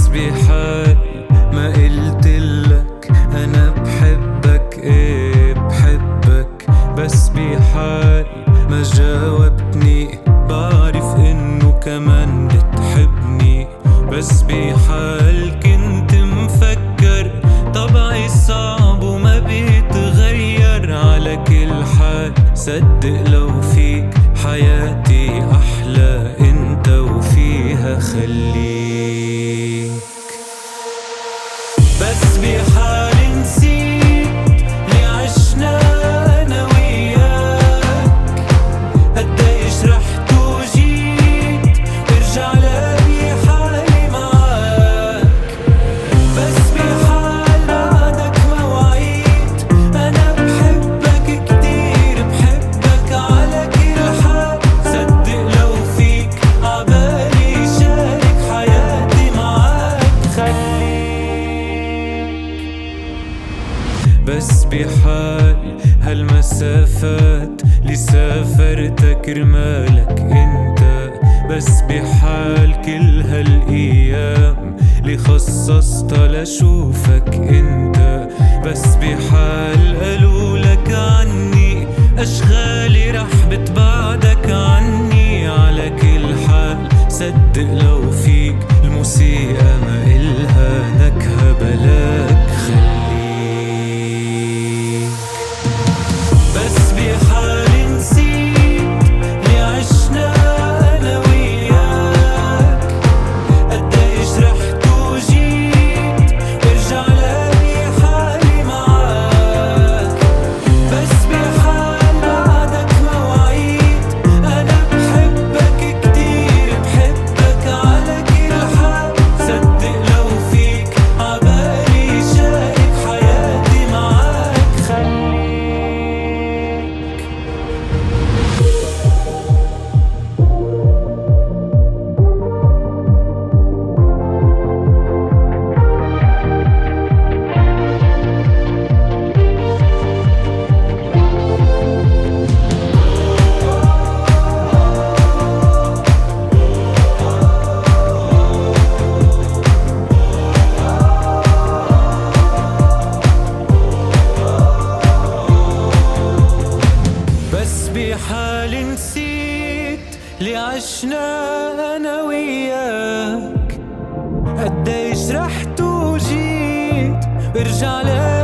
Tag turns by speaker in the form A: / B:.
A: بحال ما قلتلك أنا بحبك، إيه بحبك، بس بحال ما جاوبتني بعرف إنه كمان بتحبني. بس بحال كنت مفكر طبعي صعب وما بيتغير، على كل حال صدق لو فيك حياتي أحلى انت وفيها خليك. بس بحال نسيت اللي عشنا أنا وياك، قديش رحت وجيت برجع لاقي حالي معاك. بس بحال بعدك مواعيد أنا بحبك كتير، بحبك على كل حال، صدق لو فيك عبالي شارك حياتي معاك خليك. بس بحال هالمسافات اللي سافرتها كرمالك انت، بس بحال كل هالايام اللي خصصتها لشوفك انت، بس بحال قالولك عني اشغالي رح بتبعدك عني، على كل حال صدق لو فيك الموسيقى ما إلها نكهة بلاك خليك. بس بحال نسيت اللي عشنا أنا وياك، قديش رحت وجيت برجع لاقي حالي معاك. بس بحال بعدك مواعيد أنا بحبك كتير، بحبك على كل حال، صدق لو فيك عبالي شارك حياتي معاك خليك. بس بحال نسيت اللي عشنا أنا وياك، قديش رحت وجيت برجع لك